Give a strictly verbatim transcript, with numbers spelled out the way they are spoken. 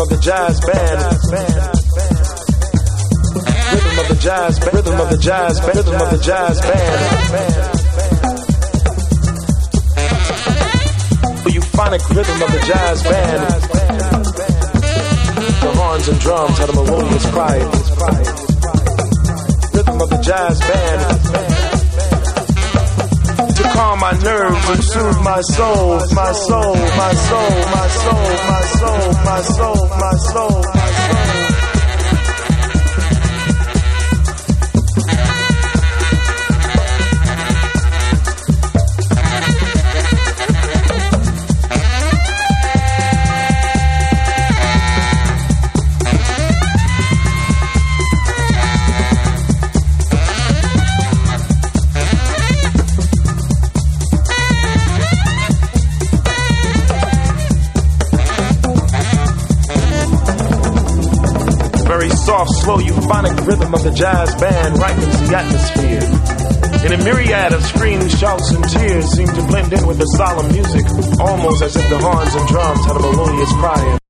of the jazz band. Rhythm of the jazz band. Rhythm of the jazz band. Rhythm of the jazz band. The euphonic rhythm of the jazz band. The horns and drums had a melodious cry. Rhythm of the jazz band. To calm my nerves and soothe my soul, my soul, my soul, my soul, my soul, my soul, my soul, my soul. Soft, slow, euphonic rhythm of the jazz band ripens the atmosphere. In a myriad of screams, shouts, and tears seem to blend in with the solemn music, almost as if the horns and drums had a melodious cry.